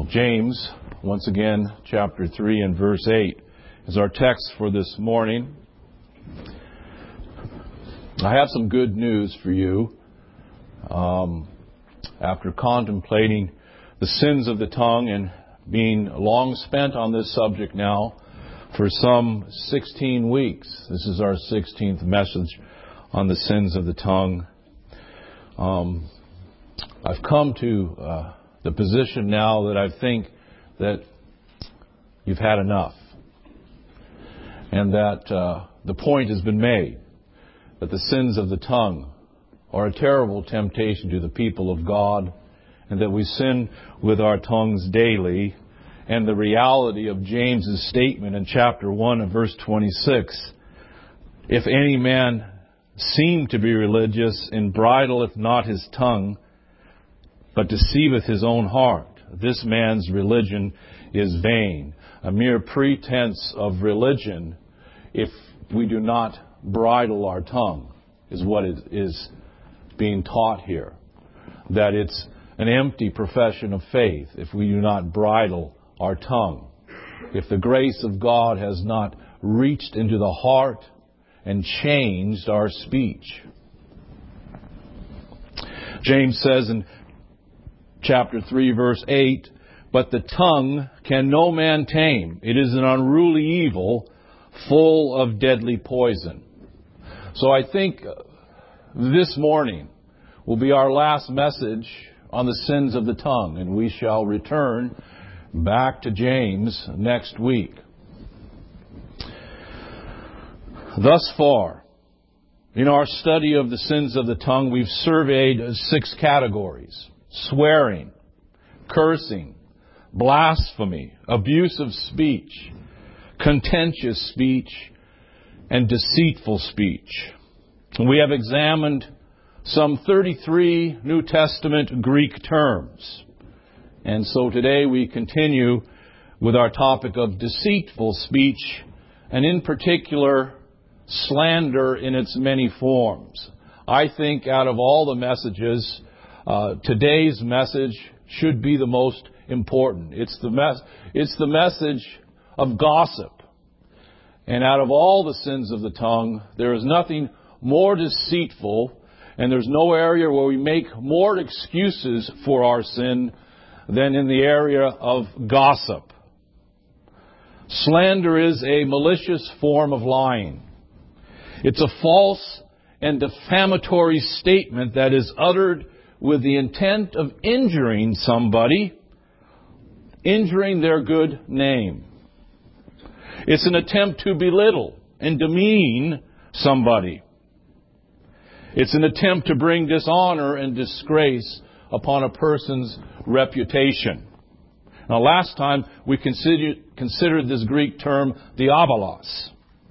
Well, James, once again, chapter 3 and verse 8 is our text for this morning. I have some good news for you. After contemplating the sins of the tongue and being long spent on this subject now for some 16 weeks, this is our 16th message on the sins of the tongue. I've come to the position now that I think that you've had enough, and that the point has been made that the sins of the tongue are a terrible temptation to the people of God, and that we sin with our tongues daily. And the reality of James's statement in chapter 1 and verse 26, if any man seem to be religious and bridleth not his tongue, but deceiveth his own heart, this man's religion is vain. A mere pretense of religion, if we do not bridle our tongue, is what is being taught here. That it's an empty profession of faith if we do not bridle our tongue. If the grace of God has not reached into the heart and changed our speech. James says in chapter 3, verse 8, but the tongue can no man tame. It is an unruly evil, full of deadly poison. So I think this morning will be our last message on the sins of the tongue, and we shall return back to James next week. Thus far, in our study of the sins of the tongue, we've surveyed 6 categories: swearing, cursing, blasphemy, abusive speech, contentious speech, and deceitful speech. We have examined some 33 New Testament Greek terms. And so today we continue with our topic of deceitful speech, and in particular, slander in its many forms. I think out of all the messages, today's message should be the most important. It's the message of gossip. And out of all the sins of the tongue, there is nothing more deceitful, and there's no area where we make more excuses for our sin than in the area of gossip. Slander is a malicious form of lying. It's a false and defamatory statement that is uttered with the intent of injuring somebody, injuring their good name. It's an attempt to belittle and demean somebody. It's an attempt to bring dishonor and disgrace upon a person's reputation. Now, last time we considered this Greek term diabolos.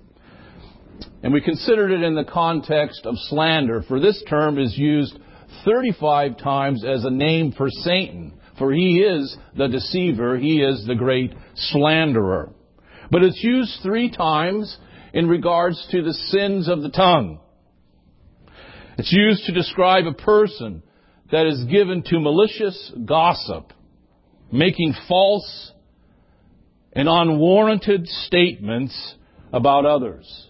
And we considered it in the context of slander, for this term is used 35 times as a name for Satan. For he is the deceiver, he is the great slanderer. But it's used 3 times in regards to the sins of the tongue. It's used to describe a person that is given to malicious gossip, making false and unwarranted statements about others.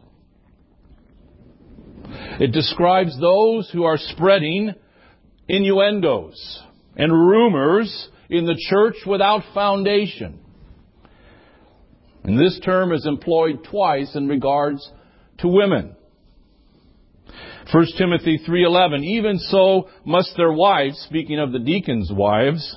It describes those who are spreading innuendos and rumors in the church without foundation. And this term is employed twice in regards to women. 1 Timothy 3:11, even so must their wives, speaking of the deacons' wives,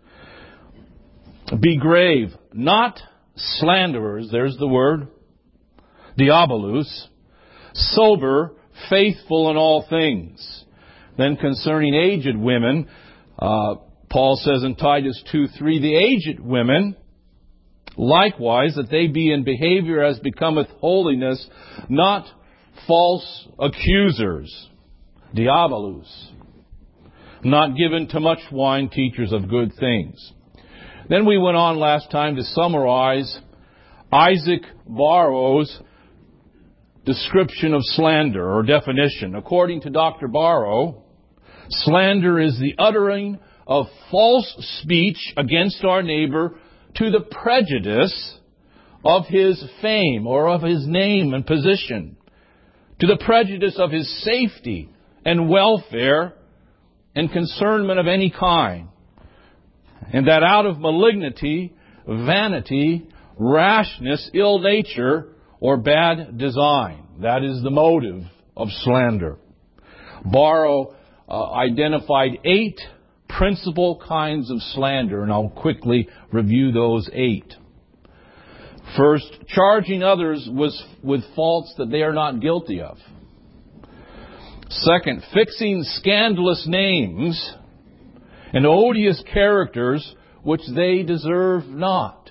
be grave, not slanderers, there's the word, diabolus, sober, faithful in all things. Then concerning aged women, Paul says in Titus 2:3, the aged women, likewise, that they be in behavior as becometh holiness, not false accusers, diabolus, not given to much wine, teachers of good things. Then we went on last time to summarize Isaac Barrow's description of slander, or definition. According to Dr. Barrow, slander is the uttering of false speech against our neighbor to the prejudice of his fame or of his name and position, to the prejudice of his safety and welfare and concernment of any kind, and that out of malignity, vanity, rashness, ill nature, or bad design. That is the motive of slander. Barrow identified 8 principal kinds of slander, and I'll quickly review those 8. First, charging others with faults that they are not guilty of. Second, fixing scandalous names and odious characters which they deserve not.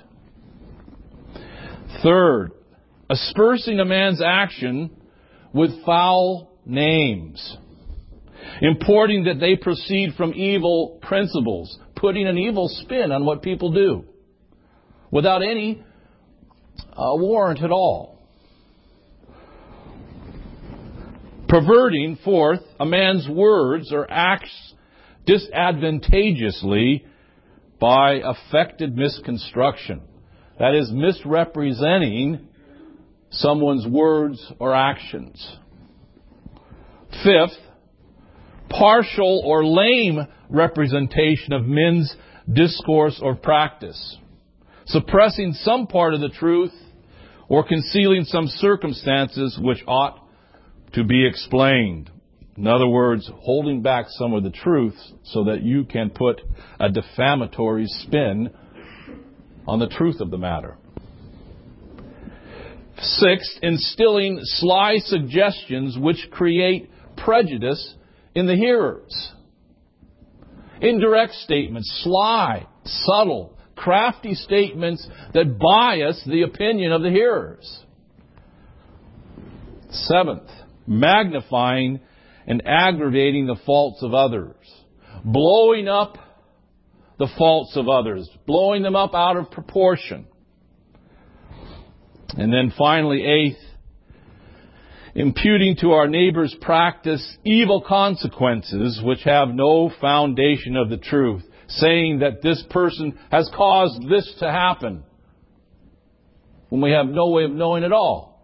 Third, aspersing a man's action with foul names, importing that they proceed from evil principles, putting an evil spin on what people do without any warrant at all. Perverting, fourth, a man's words or acts disadvantageously by affected misconstruction. That is, misrepresenting someone's words or actions. Fifth, partial or lame representation of men's discourse or practice, suppressing some part of the truth or concealing some circumstances which ought to be explained. In other words, holding back some of the truth so that you can put a defamatory spin on the truth of the matter. Sixth, instilling sly suggestions which create prejudice in the hearers. Indirect statements, sly, subtle, crafty statements that bias the opinion of the hearers. Seventh, magnifying and aggravating the faults of others. Blowing up the faults of others. Blowing them up out of proportion. And then finally, eighth, imputing to our neighbor's practice evil consequences which have no foundation of the truth, saying that this person has caused this to happen, when we have no way of knowing at all.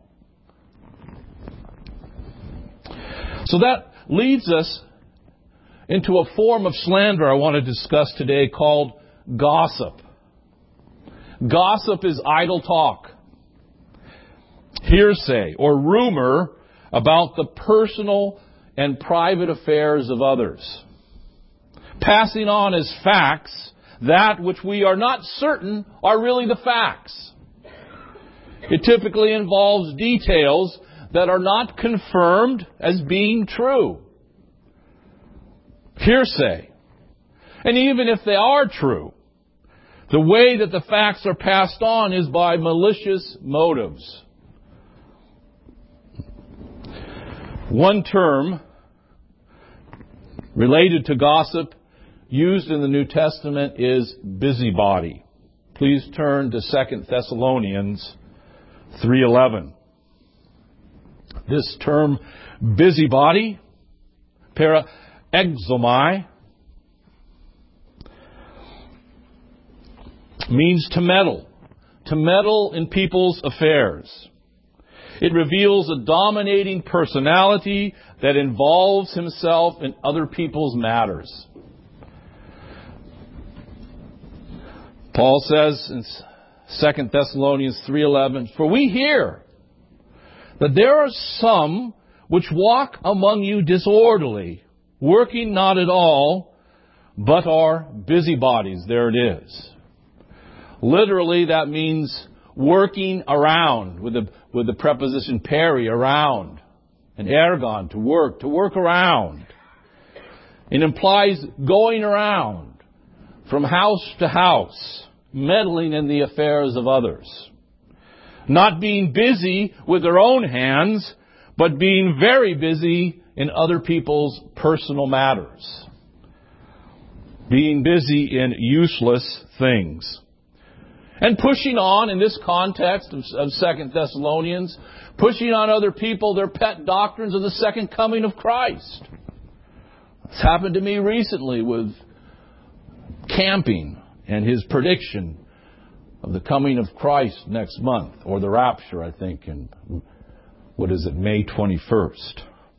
So that leads us into a form of slander I want to discuss today called gossip. Gossip is idle talk, hearsay, or rumor about the personal and private affairs of others. Passing on as facts that which we are not certain are really the facts. It typically involves details that are not confirmed as being true. Hearsay. And even if they are true, the way that the facts are passed on is by malicious motives. One term related to gossip used in the New Testament is busybody. Please turn to 2 Thessalonians 3:11. This term, busybody, paraexomai, means to meddle in people's affairs. It reveals a dominating personality that involves himself in other people's matters. Paul says in 2 Thessalonians 3:11, "For we hear that there are some which walk among you disorderly, working not at all, but are busybodies." There it is. Literally, that means working around, with the preposition peri, around, and ergon, to work around. It implies going around from house to house, meddling in the affairs of others. Not being busy with their own hands, but being very busy in other people's personal matters. Being busy in useless things. And pushing on, in this context of 2 Thessalonians, pushing on other people their pet doctrines of the second coming of Christ. It's happened to me recently with camping and his prediction of the coming of Christ next month, or the rapture, I think, in, May 21st.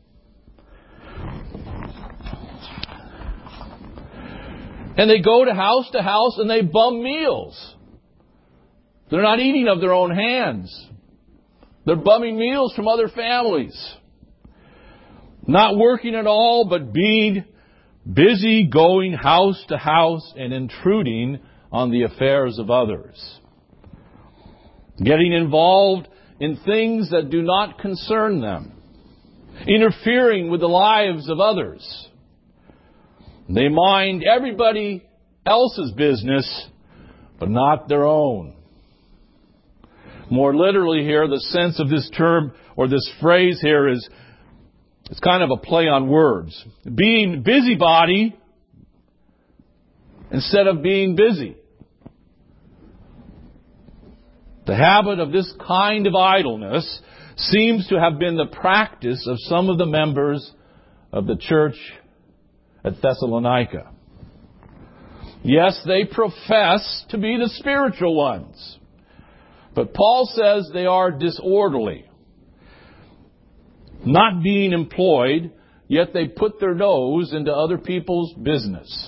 And they go to house and they bum meals. They're not eating of their own hands. They're bumming meals from other families. Not working at all, but being busy going house to house and intruding on the affairs of others. Getting involved in things that do not concern them. Interfering with the lives of others. They mind everybody else's business, but not their own. More literally here, the sense of this term or this phrase here is, it's kind of a play on words. Being busybody instead of being busy. The habit of this kind of idleness seems to have been the practice of some of the members of the church at Thessalonica. Yes, they profess to be the spiritual ones. But Paul says they are disorderly. Not being employed, yet they put their nose into other people's business.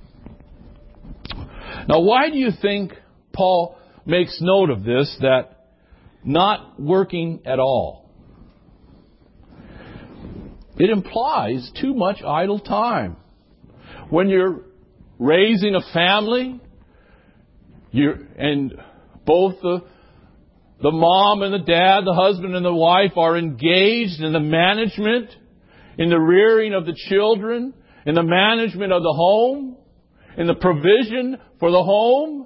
Now, why do you think Paul makes note of this, that not working at all? It implies too much idle time. When you're raising a family, and both the mom and the dad, the husband and the wife are engaged in the management, in the rearing of the children, in the management of the home, in the provision for the home.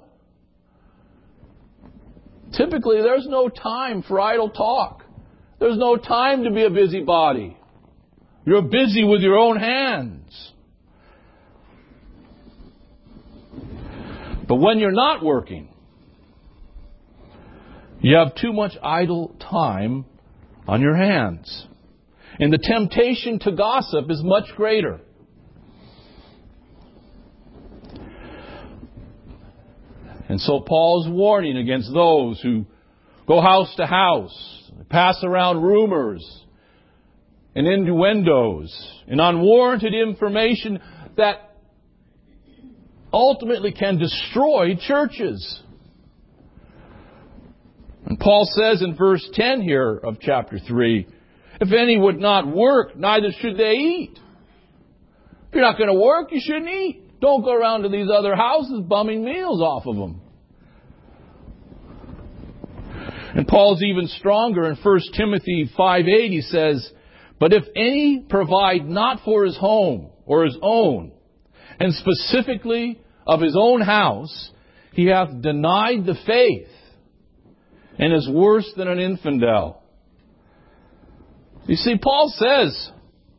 Typically, there's no time for idle talk. There's no time to be a busybody. You're busy with your own hands. But when you're not working, you have too much idle time on your hands. And the temptation to gossip is much greater. And so Paul's warning against those who go house to house, pass around rumors and innuendos and unwarranted information that ultimately can destroy churches. And Paul says in verse 10 here of chapter 3, if any would not work, neither should they eat. If you're not going to work, you shouldn't eat. Don't go around to these other houses bumming meals off of them. And Paul's even stronger in 1 Timothy 5:8. He says, but if any provide not for his home or his own, and specifically of his own house, he hath denied the faith and is worse than an infidel. You see, Paul says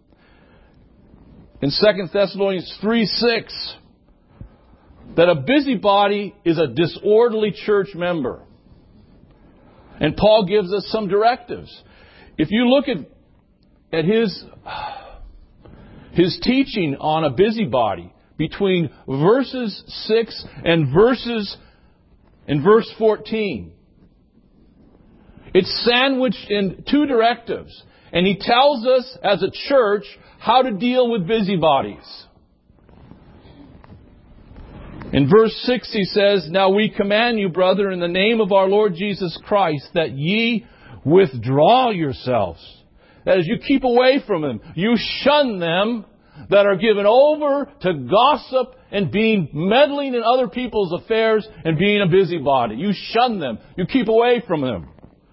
in 2 Thessalonians 3:6 that a busybody is a disorderly church member. And Paul gives us some directives. If you look at his teaching on a busybody between verses 6 and verse 14, it's sandwiched in two directives. And he tells us as a church how to deal with busybodies. In verse 6 he says, now we command you, brother, in the name of our Lord Jesus Christ, that ye withdraw yourselves. That is, you keep away from them. You shun them that are given over to gossip and meddling in other people's affairs and being a busybody. You shun them. You keep away from them.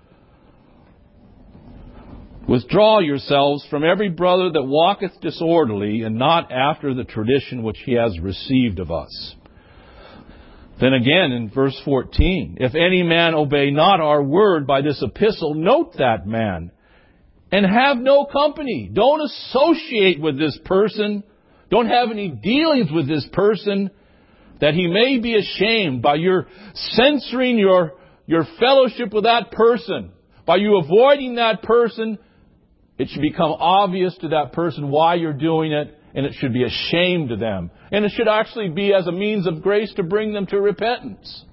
Withdraw yourselves from every brother that walketh disorderly, and not after the tradition which he has received of us. Then again in verse 14, if any man obey not our word by this epistle, note that man, and have no company. Don't associate with this person. Don't have any dealings with this person, that he may be ashamed by your censoring your fellowship with that person. By you avoiding that person, it should become obvious to that person why you're doing it, and it should be a shame to them. And it should actually be as a means of grace to bring them to repentance.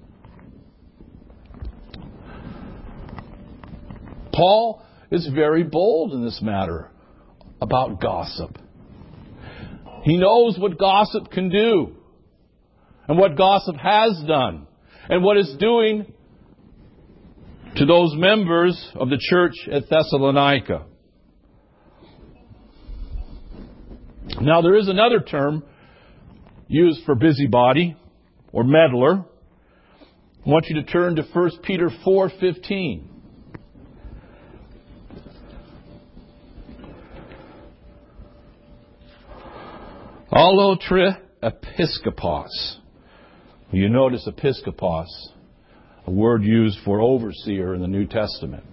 Paul is very bold in this matter about gossip. He knows what gossip can do, and what gossip has done, and what it's doing to those members of the church at Thessalonica. Now, there is another term used for busybody or meddler. I want you to turn to 1 Peter 4:15. Allotre episkopos. You notice episkopos, a word used for overseer in the New Testament.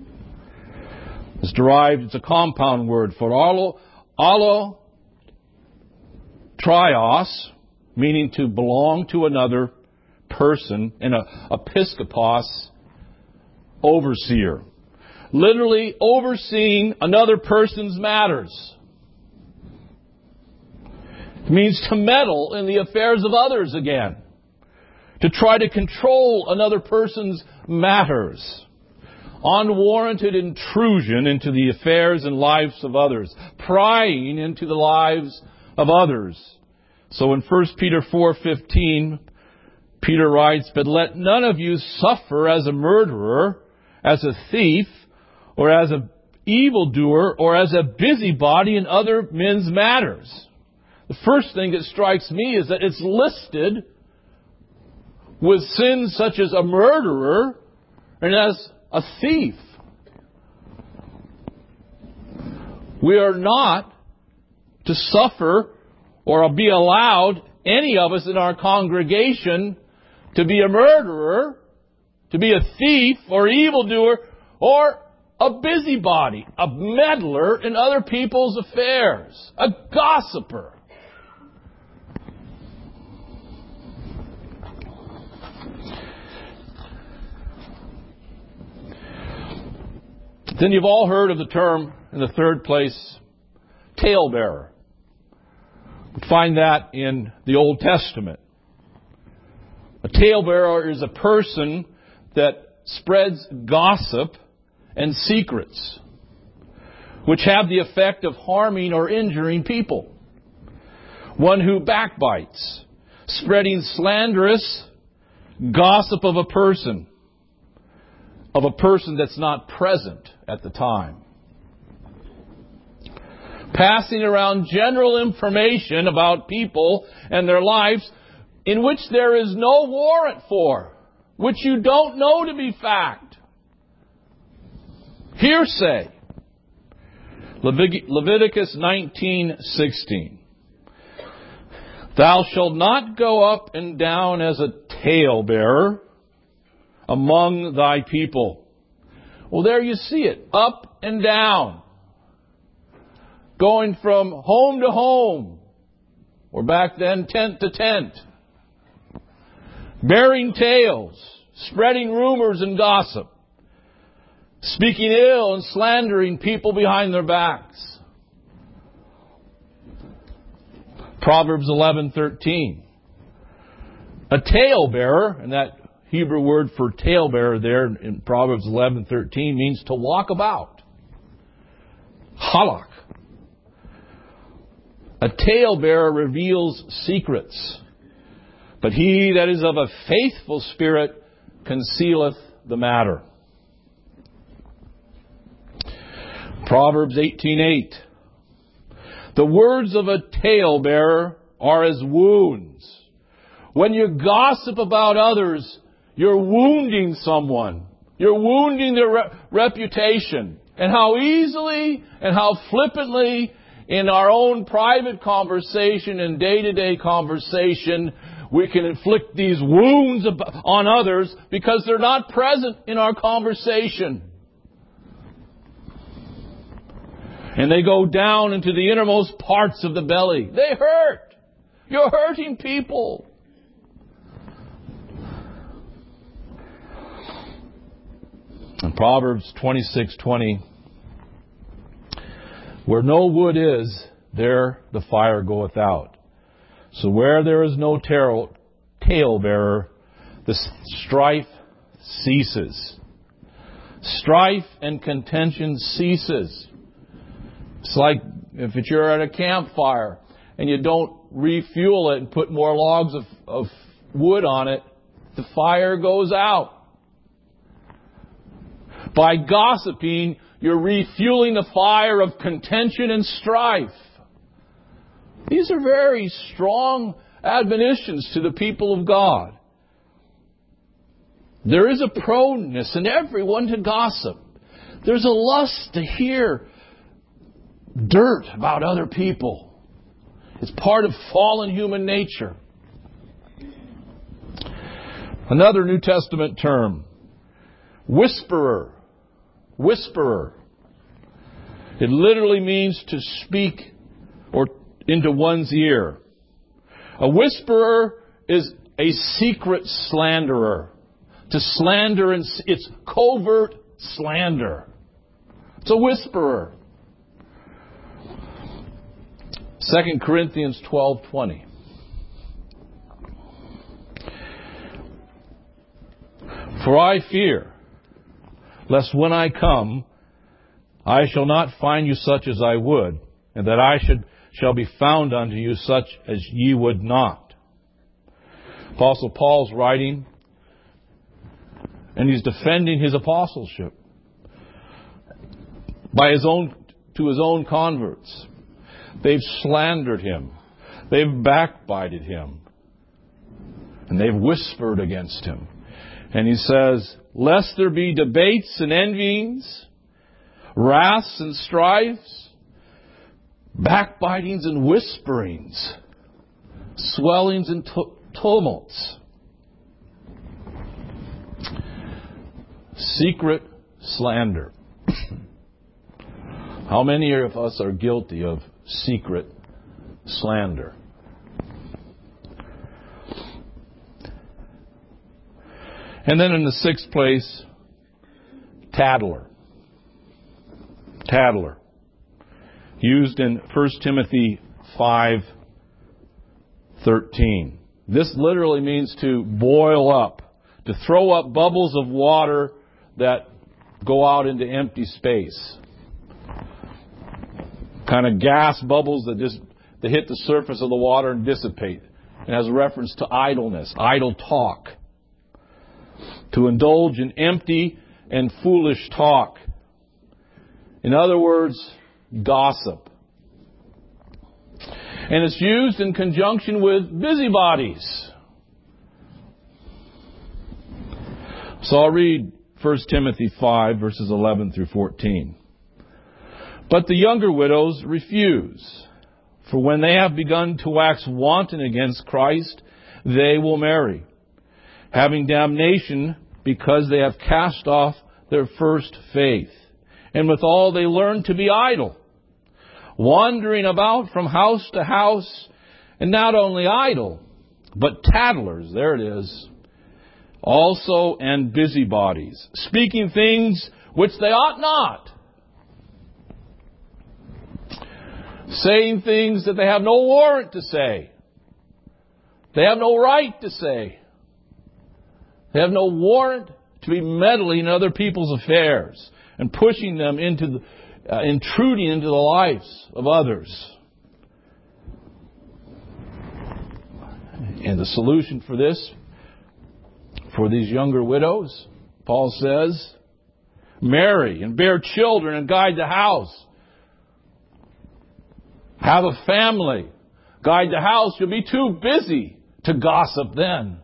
It's a compound word for allotrios, meaning to belong to another person, and episkopos, overseer. Literally overseeing another person's matters. It means to meddle in the affairs of others again. To try to control another person's matters. Unwarranted intrusion into the affairs and lives of others. Prying into the lives of others. So in 1 Peter 4:15, Peter writes, "But let none of you suffer as a murderer, as a thief, or as an evildoer, or as a busybody in other men's matters." The first thing that strikes me is that it's listed with sins such as a murderer and as a thief. We are not to suffer or be allowed, any of us in our congregation, to be a murderer, to be a thief or evildoer, or a busybody, a meddler in other people's affairs, a gossiper. Then you've all heard of the term, in the third place, talebearer. We find that in the Old Testament. A talebearer is a person that spreads gossip and secrets, which have the effect of harming or injuring people. One who backbites, spreading slanderous gossip of a person that's not present at the time. Passing around general information about people and their lives in which there is no warrant for, which you don't know to be fact. Hearsay. Leviticus 19:16. Thou shalt not go up and down as a talebearer among thy people. Well, there you see it. Up and down. Going from home to home. Or back then, tent to tent. Bearing tales. Spreading rumors and gossip. Speaking ill and slandering people behind their backs. Proverbs 11:13. A talebearer, and that Hebrew word for talebearer there in Proverbs 11:13 means to walk about. Halak. A talebearer reveals secrets, but he that is of a faithful spirit concealeth the matter. Proverbs 18:8. The words of a talebearer are as wounds. When you gossip about others, you're wounding someone. You're wounding their reputation. And how easily and how flippantly in our own private conversation and day-to-day conversation we can inflict these wounds on others because they're not present in our conversation. And they go down into the innermost parts of the belly. They hurt. You're hurting people. In Proverbs 26:20, where no wood is, there the fire goeth out. So where there is no talebearer, the strife ceases. Strife and contention ceases. It's like if you're at a campfire and you don't refuel it and put more logs of wood on it, the fire goes out. By gossiping, you're refueling the fire of contention and strife. These are very strong admonitions to the people of God. There is a proneness in everyone to gossip. There's a lust to hear dirt about other people. It's part of fallen human nature. Another New Testament term, whisperer. Whisperer. It literally means to speak or into one's ear. A whisperer is a secret slanderer. To slander, it's covert slander. It's a whisperer. 2 Corinthians 12:20. For I fear, lest when I come, I shall not find you such as I would, and that I shall be found unto you such as ye would not. Apostle Paul's writing, and he's defending his apostleship to his own converts. They've slandered him. They've backbited him. And they've whispered against him. And he says, lest there be debates and envyings, wraths and strifes, backbitings and whisperings, swellings and tumults. Secret slander. How many of us are guilty of secret slander? And then in the sixth place, tattler. Tattler. Used in 1 Timothy 5:13. This literally means to boil up, to throw up bubbles of water that go out into empty space. Kind of gas bubbles that hit the surface of the water and dissipate. It has a reference to idleness, idle talk. To indulge in empty and foolish talk. In other words, gossip. And it's used in conjunction with busybodies. So I'll read 1 Timothy 5, verses 11 through 14. But the younger widows refuse, for when they have begun to wax wanton against Christ, they will marry, having damnation because they have cast off their first faith. And withal they learn to be idle, wandering about from house to house, and not only idle, but tattlers, there it is, also and busybodies, speaking things which they ought not, saying things that they have no warrant to say. They have no right to say. They have no warrant to be meddling in other people's affairs and pushing them into intruding into the lives of others. And the solution for this, for these younger widows, Paul says, marry and bear children and guide the house. Have a family. Guide the house. You'll be too busy to gossip then.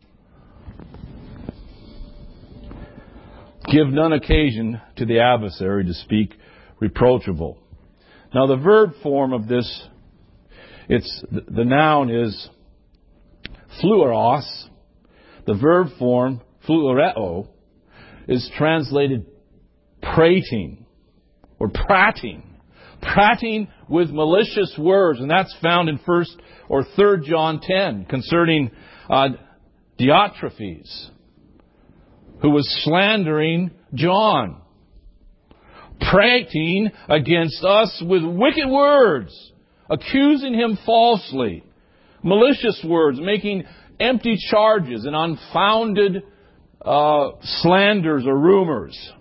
Give none occasion to the adversary to speak reproachable. Now the verb form of this, the noun is fluoros. The verb form, fluoreo, is translated prating or prating. Prating with malicious words, and that's found in 1 or 3 John 10 concerning Diotrephes, who was slandering John, prating against us with wicked words accusing him falsely, malicious words, making empty charges and unfounded slanders or rumors.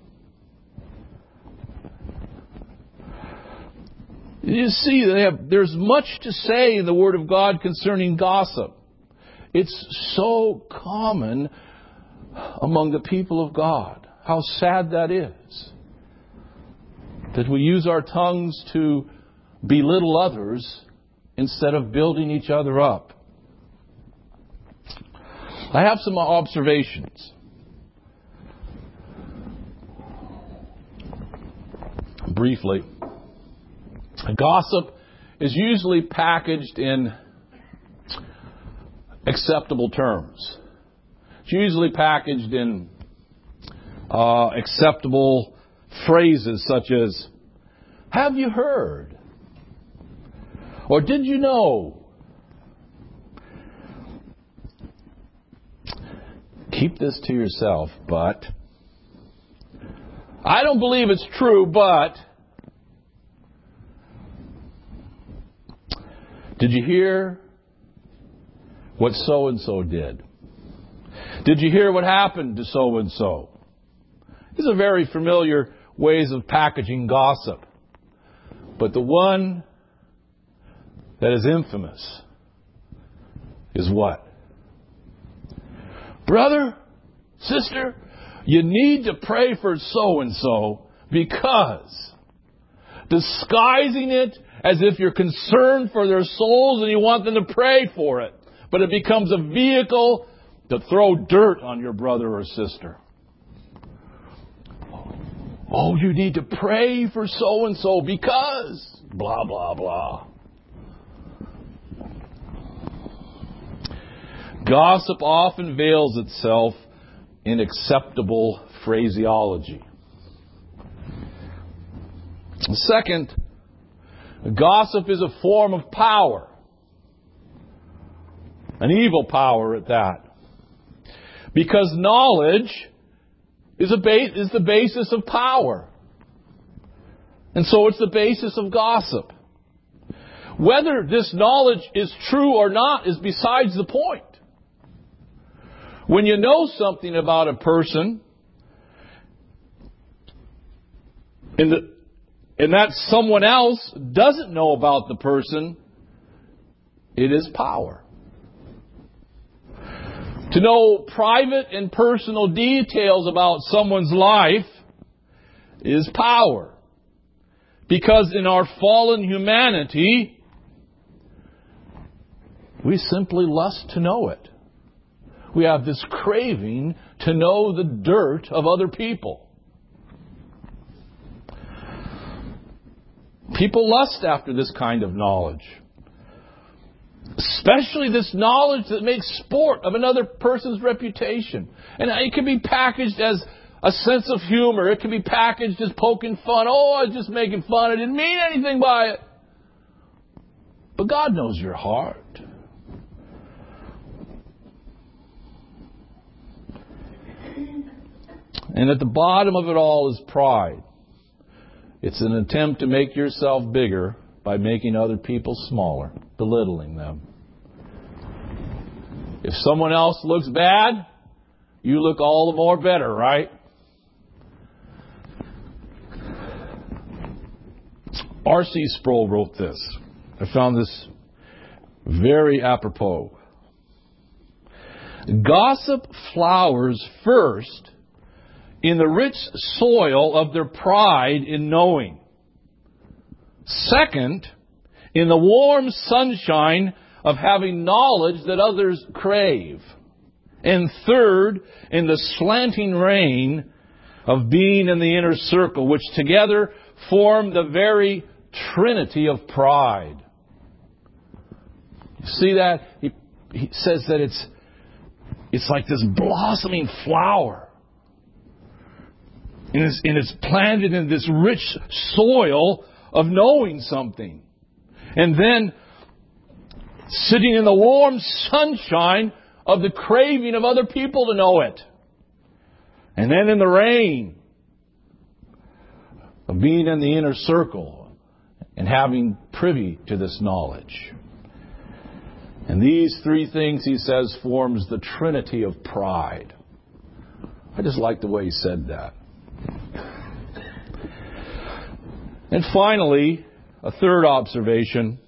You see, there's much to say in the Word of God concerning gossip. It's so common among the people of God. How sad that is. That we use our tongues to belittle others instead of building each other up. I have some observations. Briefly, gossip is usually packaged in acceptable terms. It's usually packaged in acceptable phrases such as, "Have you heard?" Or "Did you know?" Keep this to yourself, but I don't believe it's true, but did you hear what so-and-so did? Did you hear what happened to so-and-so? These are very familiar ways of packaging gossip. But the one that is infamous is what? Brother, sister, you need to pray for so-and-so because, disguising it as if you're concerned for their souls and you want them to pray for it. But it becomes a vehicle to throw dirt on your brother or sister. Oh, you need to pray for so-and-so because blah, blah, blah. Gossip often veils itself in acceptable phraseology. Second, gossip is a form of power. An evil power at that. Because knowledge is the basis of power. And so it's the basis of gossip. Whether this knowledge is true or not is besides the point. When you know something about a person, and that someone else doesn't know about the person, it is power. To know private and personal details about someone's life is power. Because in our fallen humanity, we simply lust to know it. We have this craving to know the dirt of other people. People lust after this kind of knowledge. Especially this knowledge that makes sport of another person's reputation. And it can be packaged as a sense of humor. It can be packaged as poking fun. Oh, I was just making fun. I didn't mean anything by it. But God knows your heart. And at the bottom of it all is pride. It's an attempt to make yourself bigger by making other people smaller, belittling them. If someone else looks bad, you look all the more better, right? R.C. Sproul wrote this. I found this very apropos. Gossip flowers first in the rich soil of their pride in knowing. Second, in the warm sunshine of having knowledge that others crave. And third, in the slanting rain of being in the inner circle, which together form the very trinity of pride. You see that? He says that it's like this blossoming flower. And it's planted in this rich soil of knowing something. And then sitting in the warm sunshine of the craving of other people to know it. And then in the rain of being in the inner circle and having privy to this knowledge. And these three things, he says, forms the trinity of pride. I just like the way he said that. And finally, a third observation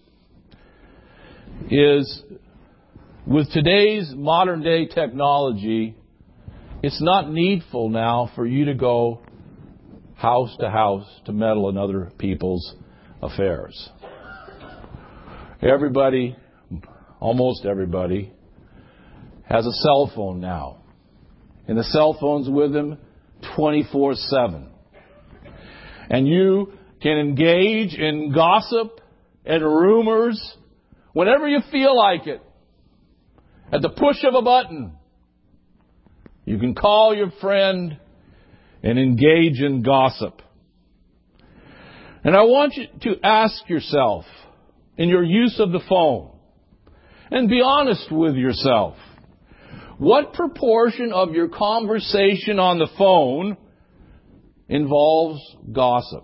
is, with today's modern day technology, it's not needful now for you to go house to house to meddle in other people's affairs. Everybody, almost everybody, has a cell phone now. And the cell phone's with them 24/7. And you can engage in gossip and rumors whenever you feel like it. At the push of a button, you can call your friend and engage in gossip. And I want you to ask yourself, in your use of the phone, and be honest with yourself, what proportion of your conversation on the phone involves gossip?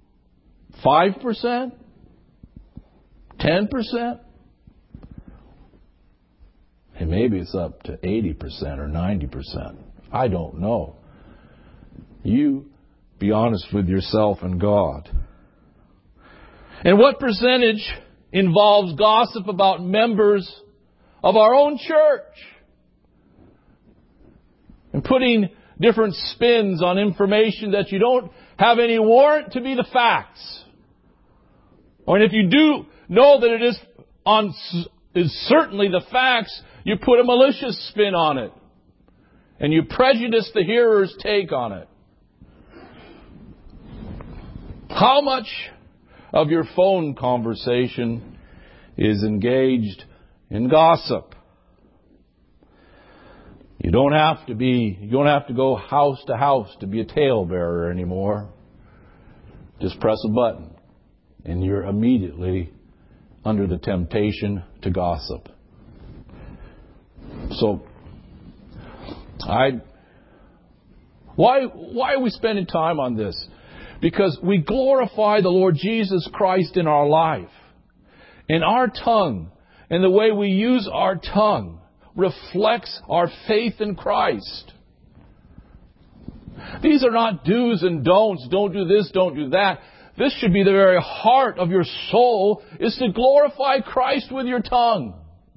5%? 10%? And maybe it's up to 80% or 90%. I don't know. You be honest with yourself and God. And what percentage involves gossip about members of our own church? And putting different spins on information that you don't have any warrant to be the facts. Or if you do know that it is certainly the facts, you put a malicious spin on it. And you prejudice the hearer's take on it. How much of your phone conversation is engaged in gossip? You don't have to go house to house to be a talebearer anymore. Just press a button and you're immediately under the temptation to gossip. So, why are we spending time on this? Because we glorify the Lord Jesus Christ in our life. And our tongue, and the way we use our tongue, reflects our faith in Christ. These are not do's and don'ts. Don't do this, don't do that. This should be the very heart of your soul, is to glorify Christ with your tongue.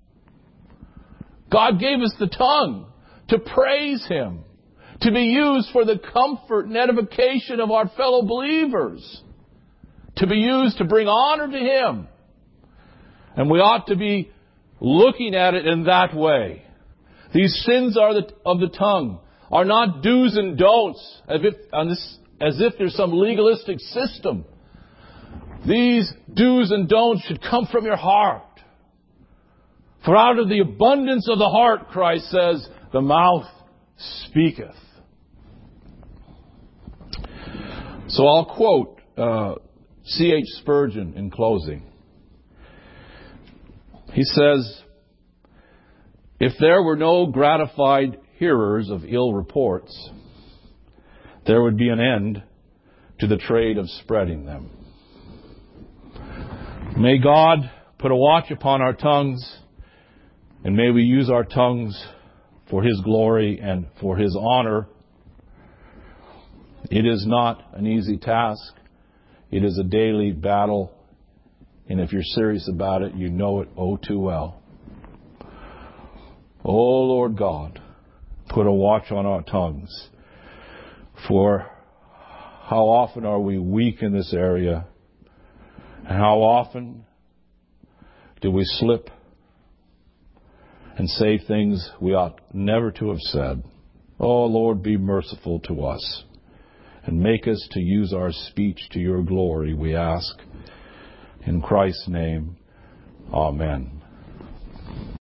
God gave us the tongue to praise Him, to be used for the comfort and edification of our fellow believers, to be used to bring honor to Him. And we ought to be looking at it in that way. These sins of the tongue are not do's and don'ts, as if there's some legalistic system. These do's and don'ts should come from your heart. For out of the abundance of the heart, Christ says, the mouth speaketh. So I'll quote C.H. Spurgeon in closing. He says, if there were no gratified hearers of ill reports, there would be an end to the trade of spreading them. May God put a watch upon our tongues, and may we use our tongues for His glory and for His honor. It is not an easy task. It is a daily battle. And if you're serious about it, you know it oh too well. Oh, Lord God, put a watch on our tongues. For how often are we weak in this area? And how often do we slip and say things we ought never to have said? Oh, Lord, be merciful to us and make us to use our speech to your glory, we ask. In Christ's name, amen.